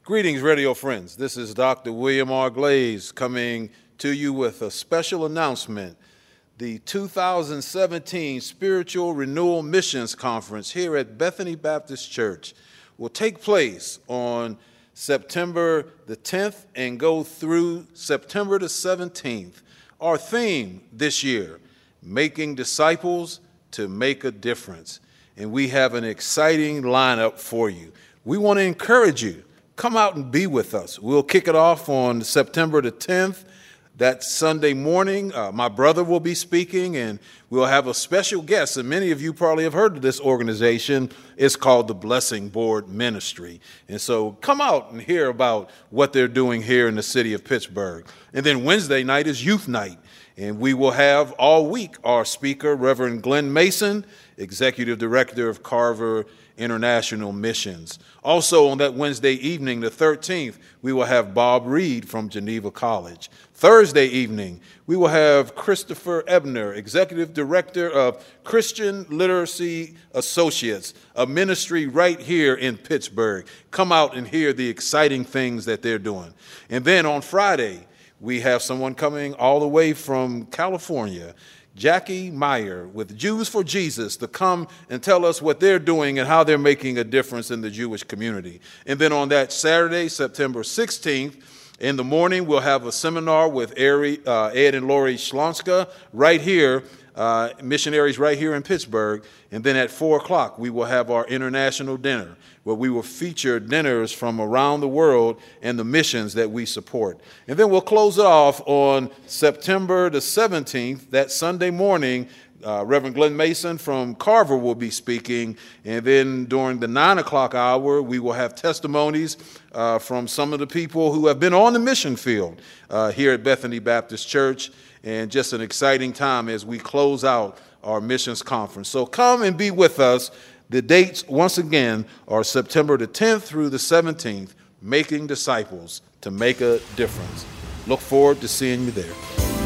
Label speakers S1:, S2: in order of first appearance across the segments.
S1: Greetings, radio friends. This is Dr. William R. Glaze coming to you with a special announcement. The 2017 Spiritual Renewal Missions Conference here at Bethany Baptist Church will take place on September the 10th and go through September the 17th. Our theme this year, Making Disciples to Make a Difference. And we have an exciting lineup for you. We want to encourage you. Come out and be with us. We'll kick it off on September the 10th. That Sunday morning, my brother will be speaking, and we'll have a special guest. And many of you probably have heard of this organization. It's called the Blessing Board Ministry. And so come out and hear about what they're doing here in the city of Pittsburgh. And then Wednesday night is Youth Night. And we will have all week our speaker, Reverend Glenn Mason, Executive Director of Carver International Missions. Also on that Wednesday evening, the 13th, we will have Bob Reed from Geneva College. Thursday evening, we will have Christopher Ebner, Executive Director of Christian Literacy Associates, a ministry right here in Pittsburgh. Come out and hear the exciting things that they're doing. And then on Friday, we have someone coming all the way from California, Jackie Meyer with Jews for Jesus, to come and tell us what they're doing and how they're making a difference in the Jewish community. And then on that Saturday, September 16th, in the morning, we'll have a seminar with Ed and Lori Schlonska right here, missionaries right here in Pittsburgh. And then at 4 o'clock, we will have our international dinner, where we will feature dinners from around the world and the missions that we support. And then we'll close it off on September the 17th, that Sunday morning. Reverend Glenn Mason from Carver will be speaking. And then during the 9 o'clock hour, we will have testimonies from some of the people who have been on the mission field here at Bethany Baptist Church. And just an exciting time as we close out our missions conference. So come and be with us. The dates, once again, are September the 10th through the 17th, Making Disciples to Make a Difference. Look forward to seeing you there.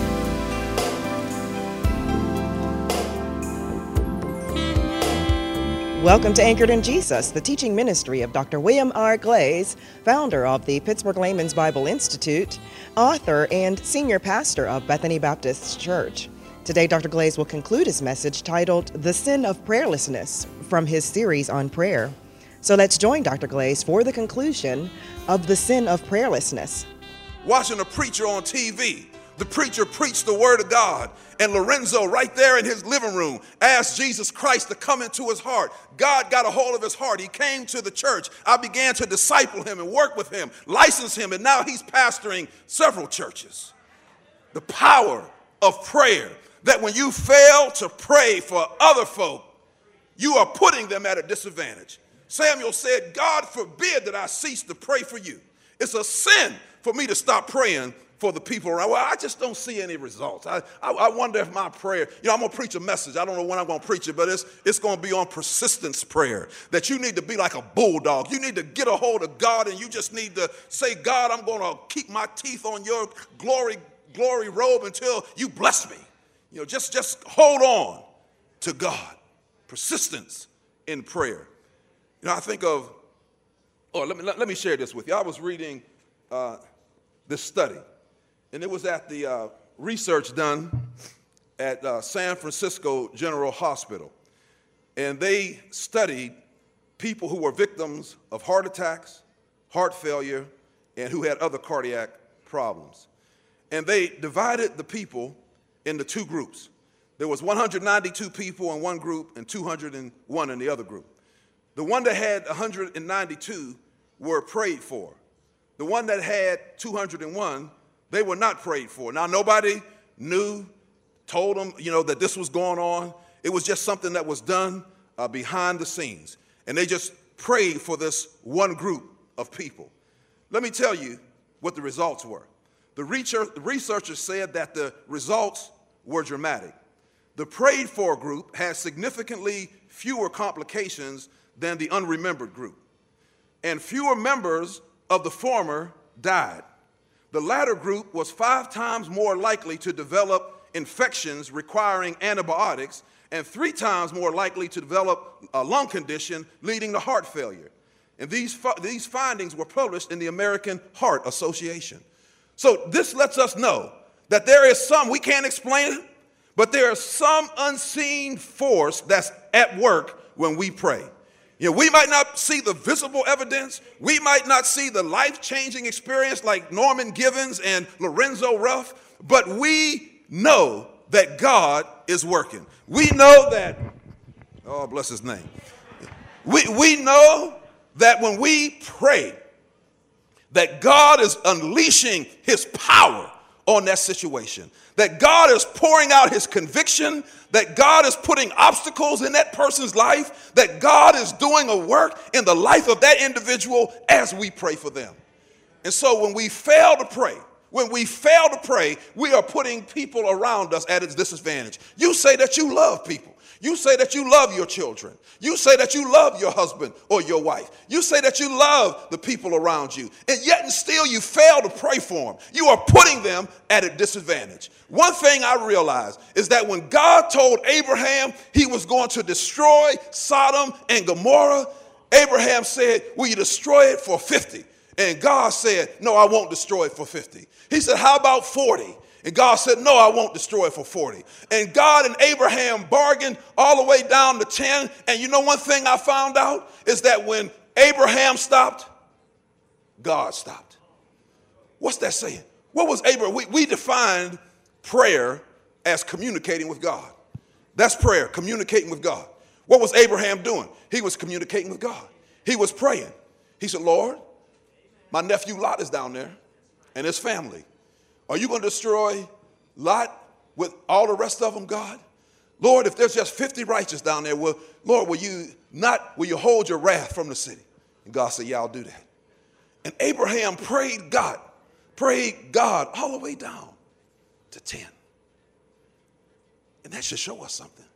S2: Welcome to Anchored in Jesus, the teaching ministry of Dr. William R. Glaze, founder of the Pittsburgh Layman's Bible Institute, author and senior pastor of Bethany Baptist Church. Today, Dr. Glaze will conclude his message titled The Sin of Prayerlessness from his series on prayer. So let's join Dr. Glaze for the conclusion of The Sin of Prayerlessness.
S3: Watching a preacher on TV, the preacher preached the word of God, and Lorenzo right there in his living room asked Jesus Christ to come into his heart. God got a hold of his heart. He came to the church. I began to disciple him and work with him, license him, and now he's pastoring several churches. The power of prayer, that when you fail to pray for other folk, you are putting them at a disadvantage. Samuel said, God forbid that I cease to pray for you. It's a sin for me to stop praying for the people around. Well, I just don't see any results. I wonder if my prayer, I'm going to preach a message. I don't know when I'm going to preach it, but it's going to be on persistence prayer, that you need to be like a bulldog. You need to get a hold of God, and you just need to say, God, I'm going to keep my teeth on your glory robe until you bless me. Just hold on to God. Persistence in prayer. I think of, let me share this with you. I was reading this study, and it was at the research done at San Francisco General Hospital. And they studied people who were victims of heart attacks, heart failure, and who had other cardiac problems. And they divided the people into two groups. There was 192 people in one group and 201 in the other group. The one that had 192 were prayed for. The one that had 201, they were not prayed for. Now, nobody knew, told them, that this was going on. It was just something that was done behind the scenes. And they just prayed for this one group of people. Let me tell you what the results were. The researchers said that the results were dramatic. The prayed for group had significantly fewer complications than the unremembered group. And fewer members of the former died. The latter group was 5 times more likely to develop infections requiring antibiotics and 3 times more likely to develop a lung condition leading to heart failure. And these findings were published in the American Heart Association. So this lets us know that there is some, we can't explain it, but there is some unseen force that's at work when we pray. You know, we might not see the visible evidence. We might not see the life-changing experience like Norman Givens and Lorenzo Ruff, but we know that God is working. We know that, oh, bless his name. We know that when we pray, that God is unleashing his power on that situation, that God is pouring out his conviction, that God is putting obstacles in that person's life, that God is doing a work in the life of that individual as we pray for them. And so when we fail to pray, we are putting people around us at a disadvantage. You say that you love people. You say that you love your children. You say that you love your husband or your wife. You say that you love the people around you. And yet and still you fail to pray for them. You are putting them at a disadvantage. One thing I realized is that when God told Abraham he was going to destroy Sodom and Gomorrah, Abraham said, will you destroy it for 50? And God said, no, I won't destroy it for 50. He said, how about 40? And God said, no, I won't destroy it for 40. And God and Abraham bargained all the way down to 10. And you know one thing I found out is that when Abraham stopped, God stopped. What's that saying? What was Abraham? We defined prayer as communicating with God. That's prayer, communicating with God. What was Abraham doing? He was communicating with God. He was praying. He said, Lord, my nephew Lot is down there and his family. Are you going to destroy Lot with all the rest of them, God? Lord, if there's just 50 righteous down there, Lord, will you hold your wrath from the city? And God said, yeah, I'll do that. And Abraham prayed God all the way down to 10. And that should show us something.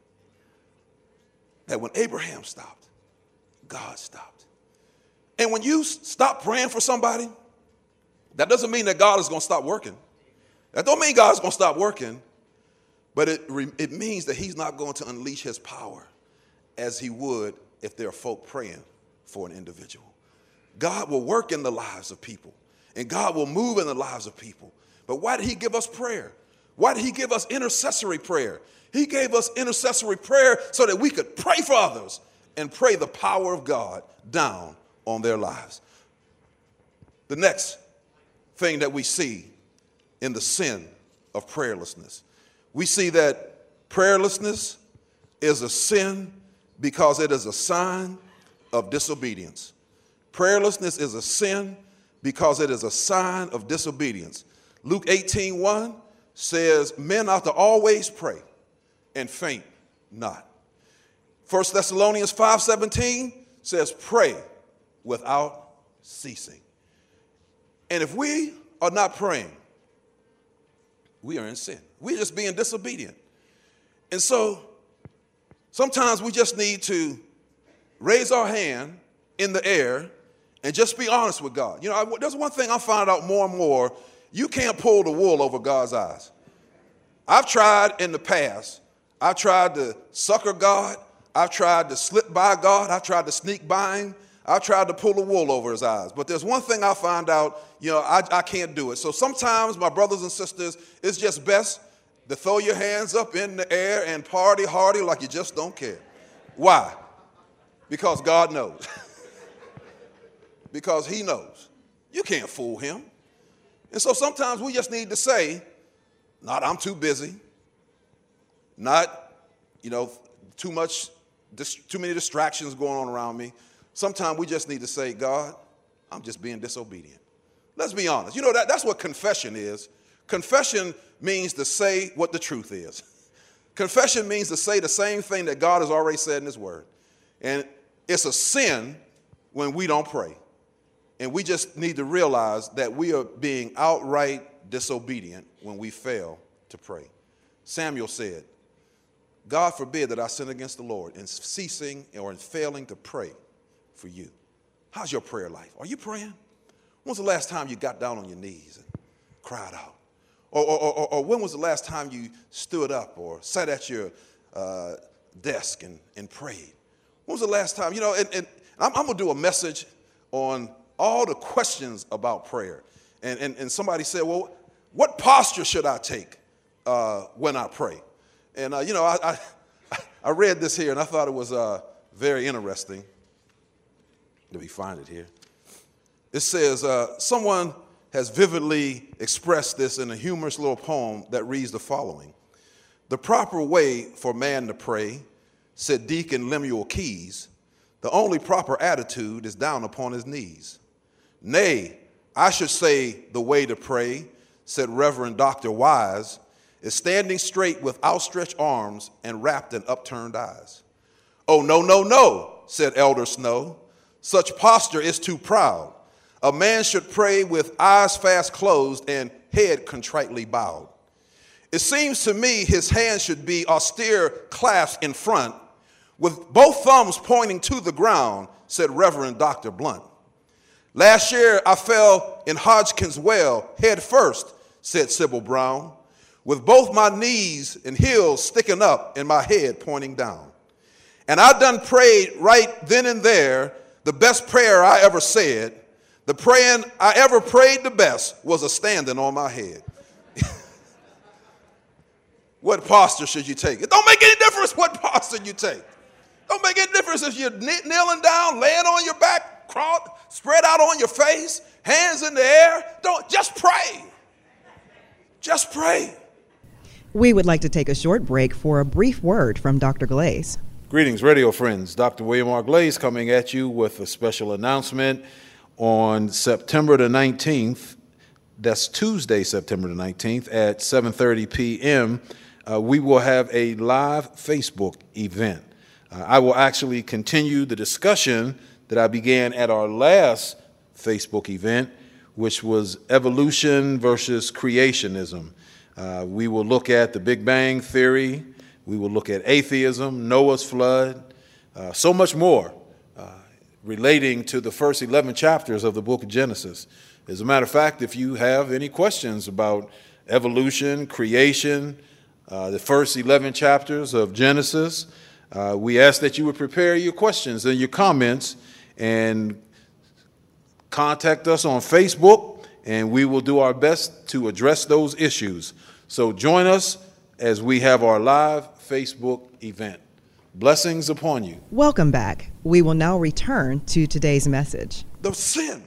S3: That when Abraham stopped, God stopped. And when you stop praying for somebody, that doesn't mean that God is going to stop working. That don't mean God's going to stop working, but it means that he's not going to unleash his power as he would if there are folk praying for an individual. God will work in the lives of people, and God will move in the lives of people. But why did he give us prayer? Why did he give us intercessory prayer? He gave us intercessory prayer so that we could pray for others and pray the power of God down on their lives. The next thing that we see in the sin of prayerlessness, we see that prayerlessness is a sin because it is a sign of disobedience. Prayerlessness is a sin because it is a sign of disobedience. Luke 18:1 says, men ought to always pray and faint not. 1 Thessalonians 5:17 says, pray without ceasing. And if we are not praying, we are in sin. We're just being disobedient. And so sometimes we just need to raise our hand in the air and just be honest with God. You know, there's one thing I find out more and more. You can't pull the wool over God's eyes. I've tried in the past. I've tried to sucker God. I've tried to slip by God. I've tried to sneak by him. I've tried to pull the wool over his eyes. But there's one thing I found out, I can't do it. So sometimes, my brothers and sisters, it's just best to throw your hands up in the air and party hardy like you just don't care. Why? Because God knows. Because he knows. You can't fool him. And so sometimes we just need to say, not I'm too busy. Not, too many distractions going on around me. Sometimes we just need to say, God, I'm just being disobedient. Let's be honest. That's what confession is. Confession means to say what the truth is. Confession means to say the same thing that God has already said in his word. And it's a sin when we don't pray. And we just need to realize that we are being outright disobedient when we fail to pray. Samuel said, God forbid that I sin against the Lord in ceasing or in failing to pray for you. How's your prayer life? Are you praying? When's the last time you got down on your knees and cried out? Or when was the last time you stood up or sat at your desk and prayed? When was the last time? And I'm going to do a message on all the questions about prayer. And somebody said, well, what posture should I take when I pray? And, I read this here, and I thought it was very interesting. Let me find it here. It says, someone has vividly expressed this in a humorous little poem that reads the following. The proper way for man to pray, said Deacon Lemuel Keys, the only proper attitude is down upon his knees. Nay, I should say the way to pray, said Reverend Dr. Wise, is standing straight with outstretched arms and rapt in upturned eyes. Oh, no, no, no, said Elder Snow. Such posture is too proud. A man should pray with eyes fast closed and head contritely bowed. It seems to me his hands should be austere clasped in front, with both thumbs pointing to the ground, said Reverend Dr. Blunt. Last year I fell in Hodgkin's well head first, said Sybil Brown, with both my knees and heels sticking up and my head pointing down. And I done prayed right then and there, the best prayer I ever said. The praying I ever prayed the best was a standing on my head. What posture should you take? It don't make any difference what posture you take. Don't make any difference if you're kneeling down, laying on your back, spread out on your face, hands in the air. Just pray. Just pray.
S2: We would like to take a short break for a brief word from Dr. Glaze.
S1: Greetings, radio friends. Dr. William R. Glaze coming at you with a special announcement. On September the 19th, that's Tuesday, September the 19th at 7:30 p.m., we will have a live Facebook event. I will actually continue the discussion that I began at our last Facebook event, which was evolution versus creationism. We will look at the Big Bang Theory. We will look at atheism, Noah's flood, so much more relating to the first 11 chapters of the book of Genesis. As a matter of fact, if you have any questions about evolution, creation, the first 11 chapters of Genesis, we ask that you would prepare your questions and your comments and contact us on Facebook, and we will do our best to address those issues. So join us as we have our live Facebook event. Blessings upon you.
S2: Welcome back. We will now return to today's message.
S3: The sin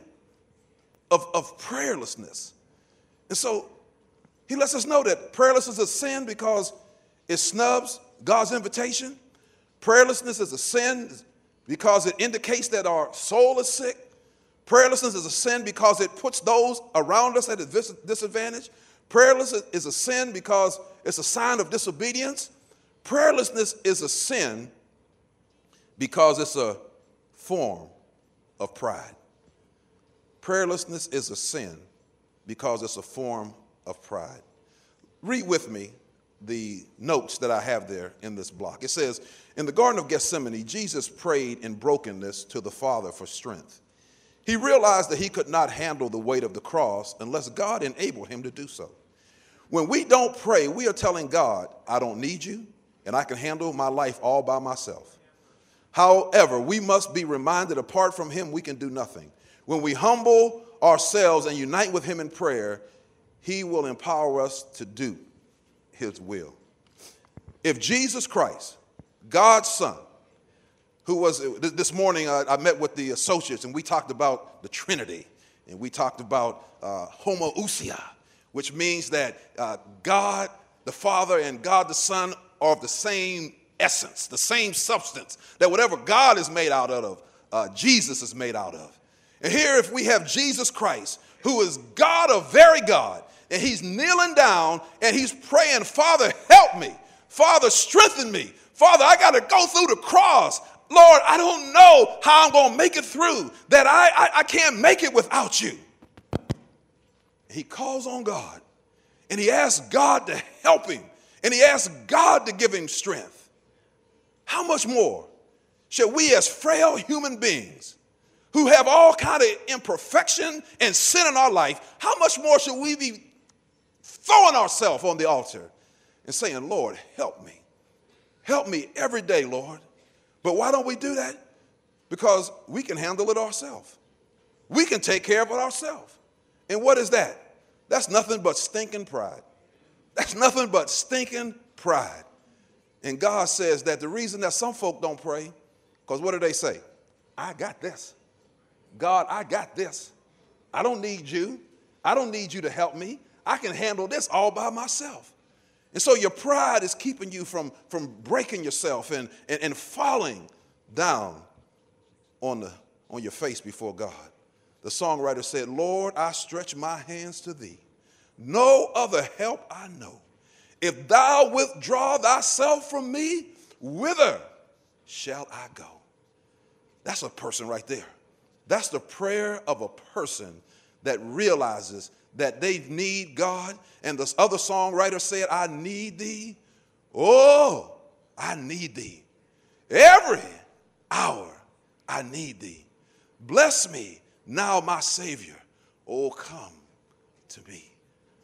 S3: of prayerlessness. And so he lets us know that prayerlessness is a sin because it snubs God's invitation. Prayerlessness is a sin because it indicates that our soul is sick. Prayerlessness is a sin because it puts those around us at a disadvantage. Prayerlessness is a sin because it's a sign of disobedience. Prayerlessness is a sin because it's a form of pride. Prayerlessness is a sin because it's a form of pride. Read with me the notes that I have there in this block. It says, in the Garden of Gethsemane, Jesus prayed in brokenness to the Father for strength. He realized that he could not handle the weight of the cross unless God enabled him to do so. When we don't pray, we are telling God, I don't need you, and I can handle my life all by myself. However, we must be reminded apart from him, we can do nothing. When we humble ourselves and unite with him in prayer, he will empower us to do his will. If Jesus Christ, God's Son, who was, this morning I met with the associates and we talked about the Trinity, and we talked about homoousia, which means that God the Father and God the Son are of the same essence, the same substance, that whatever God is made out of, Jesus is made out of. And here, if we have Jesus Christ, who is God of very God, and he's kneeling down and he's praying, Father, help me. Father, strengthen me. Father, I got to go through the cross. Lord, I don't know how I'm going to make it through, that I can't make it without you. He calls on God, and he asks God to help him, and he asks God to give him strength. How much more should we as frail human beings who have all kind of imperfection and sin in our life, how much more should we be throwing ourselves on the altar and saying, Lord, help me. Help me every day, Lord. But why don't we do that? Because we can handle it ourselves. We can take care of it ourselves. And what is that? That's nothing but stinking pride. That's nothing but stinking pride. And God says that the reason that some folk don't pray, because what do they say? I got this. God, I got this. I don't need you. I don't need you to help me. I can handle this all by myself. And so your pride is keeping you from breaking yourself and falling down on your face before God. The songwriter said, Lord, I stretch my hands to thee. No other help I know. If thou withdraw thyself from me, whither shall I go? That's a person right there. That's the prayer of a person that realizes that they need God. And this other songwriter said, I need thee. Oh, I need thee. Every hour I need thee. Bless me now, my Savior. Oh, come to me.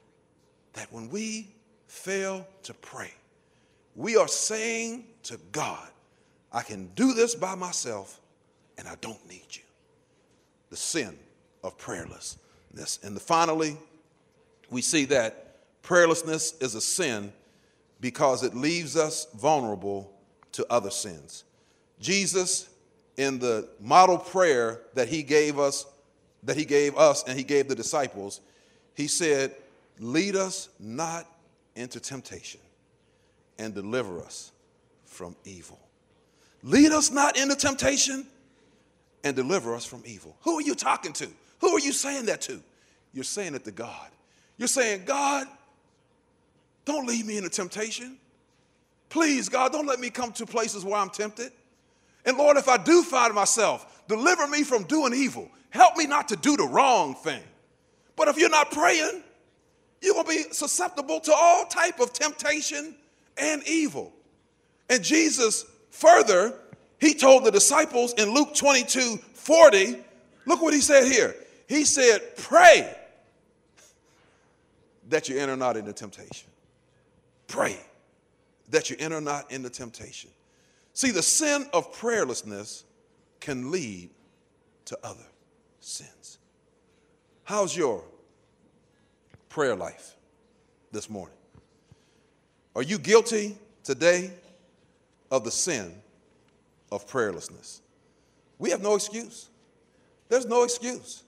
S3: That when we fail to pray, we are saying to God, I can do this by myself and I don't need you. The sin of prayerlessness. And finally, we see that prayerlessness is a sin because it leaves us vulnerable to other sins. Jesus, in the model prayer that he gave us and he gave the disciples, he said, lead us not into temptation and deliver us from evil. Lead us not into temptation and deliver us from evil. Who are you talking to? Who are you saying that to? You're saying it to God. You're saying, God, don't lead me into temptation. Please, God, don't let me come to places where I'm tempted. And Lord, if I do find myself, deliver me from doing evil. Help me not to do the wrong thing. But if you're not praying, you're going to be susceptible to all type of temptation and evil. And Jesus further, he told the disciples in Luke 22:40, look what he said here. He said, pray that you enter not into temptation. Pray that you enter not into temptation. See, the sin of prayerlessness can lead to other sins. How's your prayer life this morning? Are you guilty today of the sin of prayerlessness? We have no excuse. There's no excuse.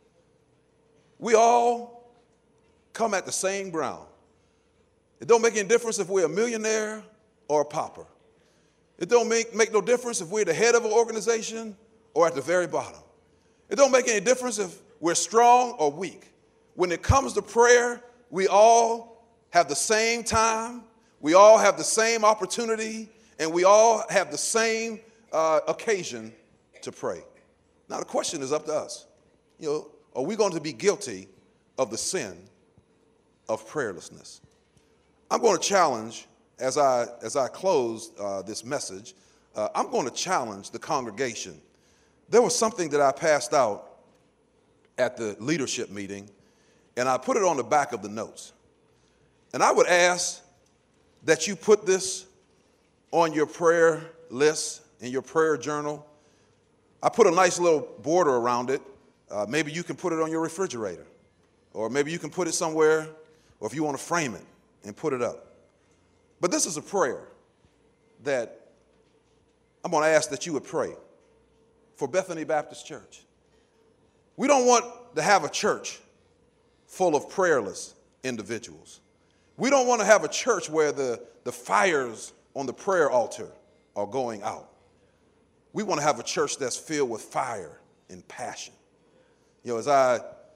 S3: We all come at the same ground. It don't make any difference if we're a millionaire or a pauper. It don't make no difference if we're the head of an organization or at the very bottom. It don't make any difference if we're strong or weak. When it comes to prayer, we all have the same time, we all have the same opportunity, and we all have the same occasion to pray. Now the question is up to us. Are we going to be guilty of the sin of prayerlessness? I'm going to challenge, as I close this message, I'm going to challenge the congregation. There was something that I passed out at the leadership meeting, and I put it on the back of the notes. And I would ask that you put this on your prayer list, in your prayer journal. I put a nice little border around it. Maybe you can put it on your refrigerator, or maybe you can put it somewhere, or if you want to frame it and put it up. But this is a prayer that I'm going to ask that you would pray for Bethany Baptist Church. We don't want to have a church full of prayerless individuals. We don't want to have a church where the fires on the prayer altar are going out. We want to have a church that's filled with fire and passion. As I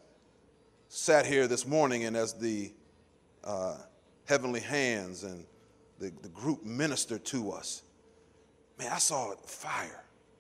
S3: sat here this morning and as the heavenly hands and the group ministered to us, man, I saw fire.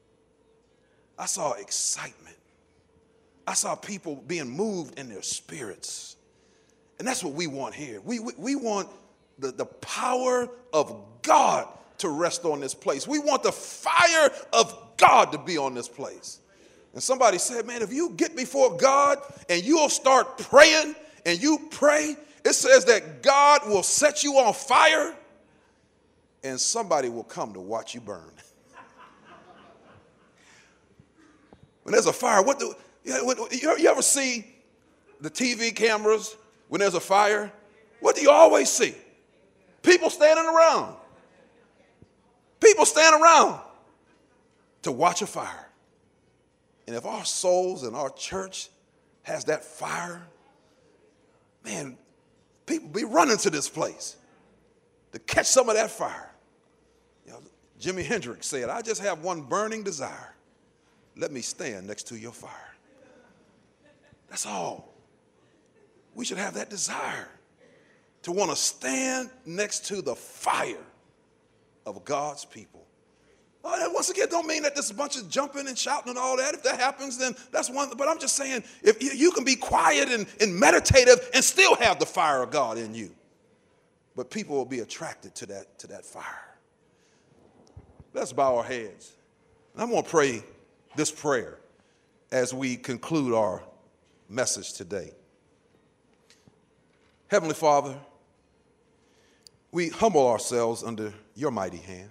S3: I saw excitement. I saw people being moved in their spirits. And that's what we want here. We want the power of God to rest on this place. We want the fire of God to be on this place. And somebody said, man, if you get before God and you'll start praying and you pray, it says that God will set you on fire and somebody will come to watch you burn. When there's a fire, You ever see the TV cameras when there's a fire? What do you always see? People standing around. People stand around to watch a fire. And if our souls and our church has that fire, man, people be running to this place to catch some of that fire. You know, Jimi Hendrix said, I just have one burning desire. Let me stand next to your fire. That's all. We should have that desire to want to stand next to the fire of God's people. Once again, don't mean that there's a bunch of jumping and shouting and all that. If that happens, then that's one. But I'm just saying, if you can be quiet and meditative and still have the fire of God in you. But people will be attracted to that fire. Let's bow our heads. And I'm going to pray this prayer as we conclude our message today. Heavenly Father, we humble ourselves under your mighty hand.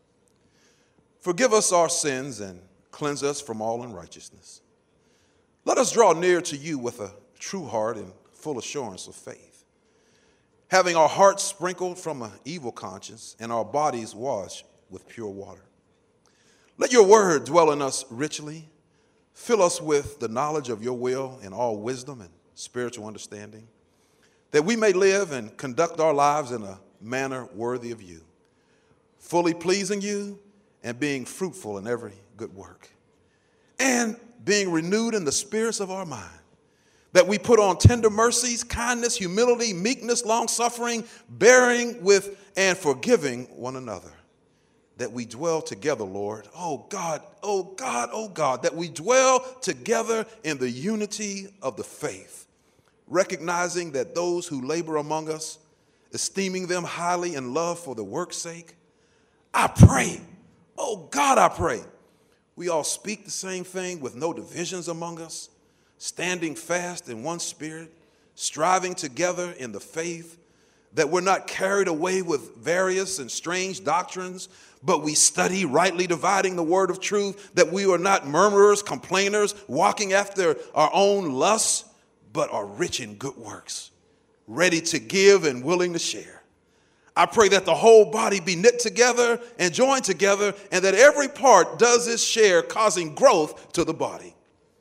S3: Forgive us our sins and cleanse us from all unrighteousness. Let us draw near to you with a true heart and full assurance of faith, having our hearts sprinkled from an evil conscience and our bodies washed with pure water. Let your word dwell in us richly. Fill us with the knowledge of your will and all wisdom and spiritual understanding, that we may live and conduct our lives in a manner worthy of you, fully pleasing you and being fruitful in every good work, and being renewed in the spirits of our mind, that we put on tender mercies, kindness, humility, meekness, long-suffering, bearing with and forgiving one another, that we dwell together, Lord. Oh God, oh God, oh God, that we dwell together in the unity of the faith, recognizing that those who labor among us, esteeming them highly in love for the work's sake, I pray, oh God, I pray, we all speak the same thing with no divisions among us, standing fast in one spirit, striving together in the faith, that we're not carried away with various and strange doctrines, but we study rightly dividing the word of truth, that we are not murmurers, complainers, walking after our own lusts, but are rich in good works, ready to give and willing to share. I pray that the whole body be knit together and joined together, and that every part does its share, causing growth to the body.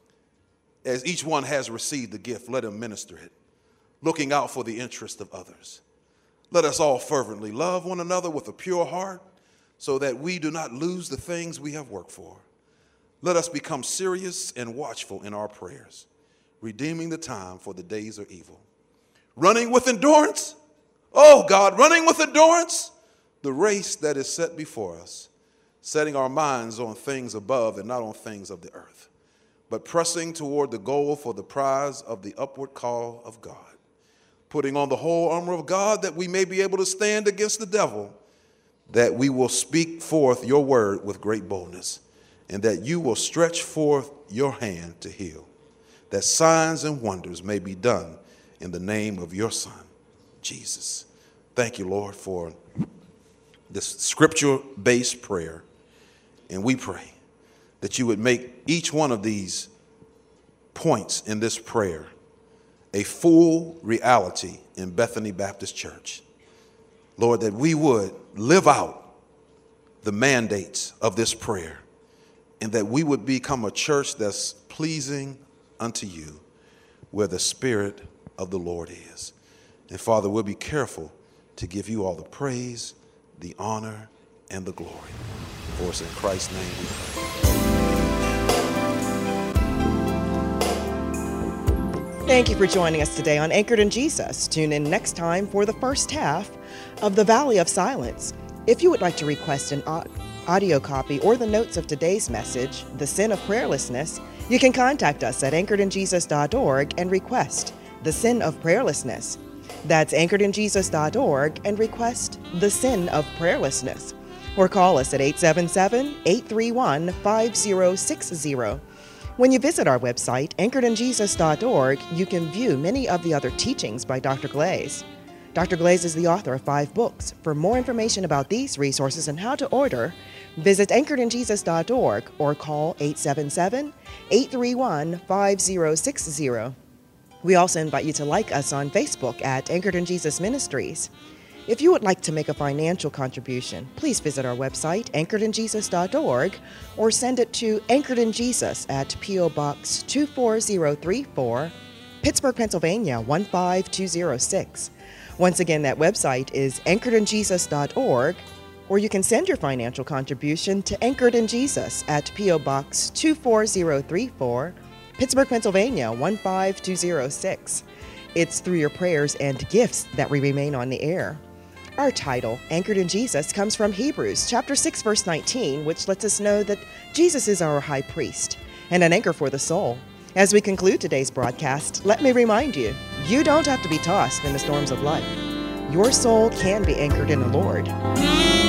S3: As each one has received the gift, let him minister it, looking out for the interest of others. Let us all fervently love one another with a pure heart, so that we do not lose the things we have worked for. Let us become serious and watchful in our prayers, redeeming the time, for the days are evil. Running with endurance, oh God, running with endurance, the race that is set before us, setting our minds on things above and not on things of the earth, but pressing toward the goal for the prize of the upward call of God, putting on the whole armor of God, that we may be able to stand against the devil, that we will speak forth your word with great boldness, and that you will stretch forth your hand to heal, that signs and wonders may be done in the name of your Son, Jesus. Thank you, Lord, for this scripture-based prayer. And we pray that you would make each one of these points in this prayer a full reality in Bethany Baptist Church. Lord, that we would live out the mandates of this prayer, and that we would become a church that's pleasing unto you, where the Spirit of the Lord is. And Father, we'll be careful to give you all the praise, the honor, and the glory. For us in Christ's name we pray.
S2: Thank you for joining us today on Anchored in Jesus. Tune in next time for the first half of The Valley of Silence. If you would like to request an audio copy or the notes of today's message, The Sin of Prayerlessness, you can contact us at anchoredinjesus.org and request The Sin of Prayerlessness. That's anchoredinjesus.org and request The Sin of Prayerlessness. Or call us at 877-831-5060. When you visit our website, anchoredinjesus.org, you can view many of the other teachings by Dr. Glaze. Dr. Glaze is the author of 5 books. For more information about these resources and how to order, visit anchoredinjesus.org or call 877-831-5060. We also invite you to like us on Facebook at Anchored in Jesus Ministries. If you would like to make a financial contribution, please visit our website, anchoredinjesus.org, or send it to Anchored in Jesus at P.O. Box 24034, Pittsburgh, Pennsylvania 15206. Once again, that website is anchoredinjesus.org, or you can send your financial contribution to Anchored in Jesus at P.O. Box 24034, Pittsburgh, Pennsylvania 15206. It's through your prayers and gifts that we remain on the air. Our title, Anchored in Jesus, comes from Hebrews chapter 6, verse 19, which lets us know that Jesus is our high priest and an anchor for the soul. As we conclude today's broadcast, let me remind you, you don't have to be tossed in the storms of life. Your soul can be anchored in the Lord.